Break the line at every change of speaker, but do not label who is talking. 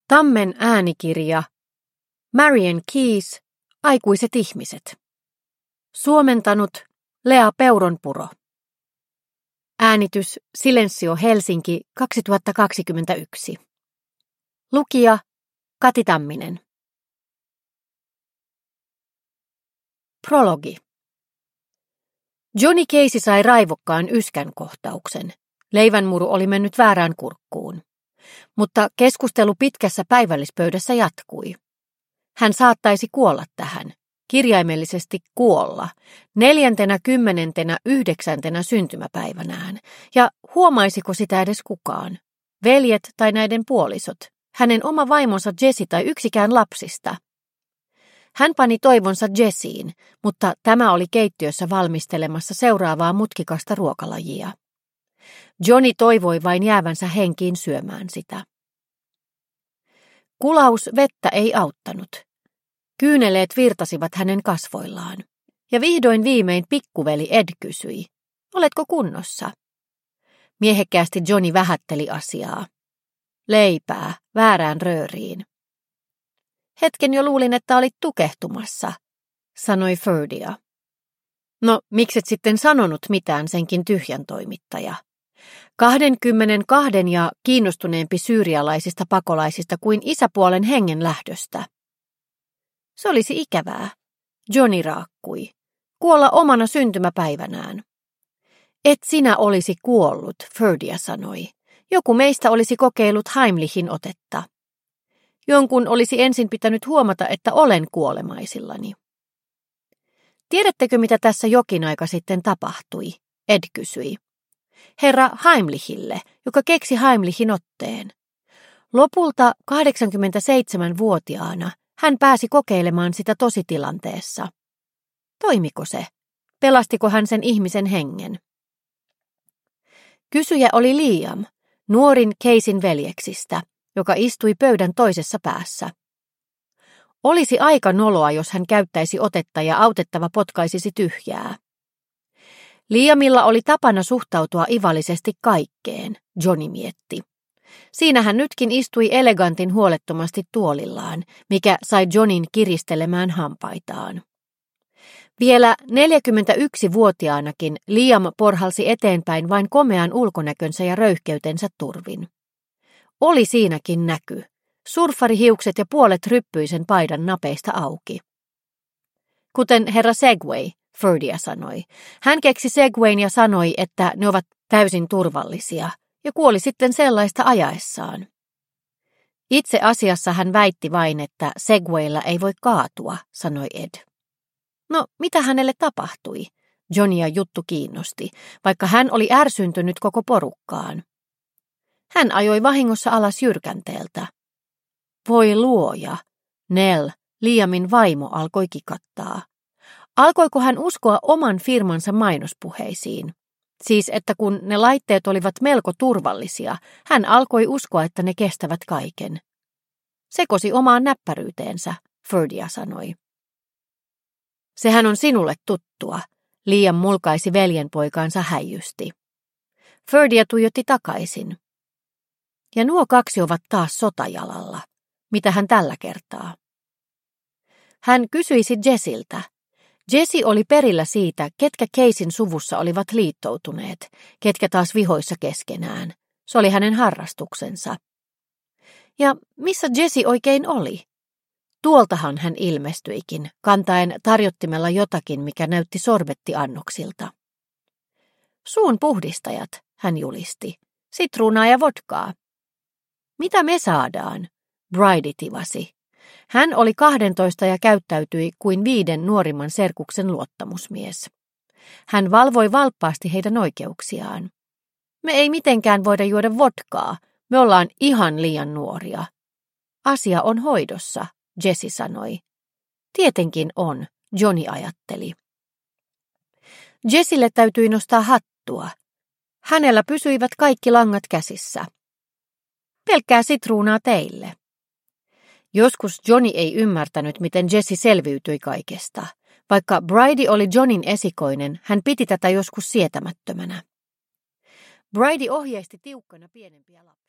Tammen äänikirja Marian Keyes, Aikuiset ihmiset. Suomentanut Lea Peuronpuro. Äänitys Silensio Helsinki 2021. Lukija Kati Tamminen. Prologi. Johnny Casey sai raivokkaan yskän kohtauksen. Leivänmuru oli mennyt väärään kurkkuun. Mutta keskustelu pitkässä päivällispöydässä jatkui. Hän saattaisi kuolla tähän, kirjaimellisesti kuolla, 49. syntymäpäivänään, ja huomaisiko sitä edes kukaan? Veljet tai näiden puolisot, hänen oma vaimonsa Jessie tai yksikään lapsista. Hän pani toivonsa Jessiin, mutta tämä oli keittiössä valmistelemassa seuraavaa mutkikasta ruokalajia. Johnny toivoi vain jäävänsä henkiin syömään sitä. Kulaus vettä ei auttanut. Kyyneleet virtasivat hänen kasvoillaan. Ja vihdoin viimein pikkuveli Ed kysyi, oletko kunnossa? Miehekkäästi Johnny vähätteli asiaa. Leipää, väärään rööriin. Hetken jo luulin, että olit tukehtumassa, sanoi Ferdia. No, mikset sitten sanonut mitään, senkin tyhjän toimittaja? 22 ja kiinnostuneempi syyrialaisista pakolaisista kuin isäpuolen hengen lähdöstä. Se olisi ikävää. Johnny raakkui. Kuolla omana syntymäpäivänään. Et sinä olisi kuollut, Ferdia sanoi. Joku meistä olisi kokeillut Heimlichin otetta. Jonkun olisi ensin pitänyt huomata, että olen kuolemaisillani. Tiedättekö, mitä tässä jokin aika sitten tapahtui? Ed kysyi. Herra Heimlichille, joka keksi Heimlichin otteen. Lopulta 87-vuotiaana hän pääsi kokeilemaan sitä tositilanteessa. Toimiko se? Pelastiko hän sen ihmisen hengen? Kysyjä oli Liam, nuorin Caseyn veljeksistä, joka istui pöydän toisessa päässä. Olisi aika noloa, jos hän käyttäisi otetta ja autettava potkaisisi tyhjää. Liamilla oli tapana suhtautua ivallisesti kaikkeen, Johnny mietti. Siinä hän nytkin istui elegantin huolettomasti tuolillaan, mikä sai Johnin kiristelemään hampaitaan. Vielä 41-vuotiaanakin Liam porhalsi eteenpäin vain komean ulkonäkönsä ja röyhkeytensä turvin. Oli siinäkin näky, surffarihiukset ja puolet ryppyisen paidan napeista auki. Kuten herra Segway, Ferdia sanoi. Hän keksi Segwayn ja sanoi, että ne ovat täysin turvallisia, ja kuoli sitten sellaista ajaessaan. Itse asiassa hän väitti vain, että Segwaylla ei voi kaatua, sanoi Ed. No, mitä hänelle tapahtui? Johnya juttu kiinnosti, vaikka hän oli ärsyntynyt koko porukkaan. Hän ajoi vahingossa alas jyrkänteeltä. Voi luoja, Nell, Liamin vaimo, alkoi kikattaa. Alkoiko hän uskoa oman firmansa mainospuheisiin? Siis, että kun ne laitteet olivat melko turvallisia, hän alkoi uskoa, että ne kestävät kaiken. Sekosi omaan näppäryyteensä, Ferdia sanoi. Sehän on sinulle tuttua, Liam mulkaisi veljenpoikaansa häijysti. Ferdia tuijotti takaisin. Ja nuo kaksi ovat taas sotajalalla. Mitä hän tällä kertaa? Hän kysyisi Jessiltä. Jessie oli perillä siitä, ketkä Caseyn suvussa olivat liittoutuneet, ketkä taas vihoissa keskenään. Se oli hänen harrastuksensa. Ja missä Jessie oikein oli? Tuoltahan hän ilmestyikin, kantaen tarjottimella jotakin, mikä näytti sorbettiannoksilta. Suun puhdistajat, hän julisti. Sitruunaa ja vodkaa. Mitä me saadaan? Bridie tivasi. Hän oli 12 ja käyttäytyi kuin 5 nuorimman serkuksen luottamusmies. Hän valvoi valppaasti heidän oikeuksiaan. Me ei mitenkään voida juoda vodkaa, me ollaan ihan liian nuoria. Asia on hoidossa, Jessie sanoi. Tietenkin on, Johnny ajatteli. Jessille täytyi nostaa hattua. Hänellä pysyivät kaikki langat käsissä. Pelkkää sitruunaa teille. Joskus Johnny ei ymmärtänyt, miten Jessie selviytyi kaikesta. Vaikka Bridie oli Johnin esikoinen, hän piti tätä joskus sietämättömänä. Bridie ohjeisti tiukkana pienempiä lapsia.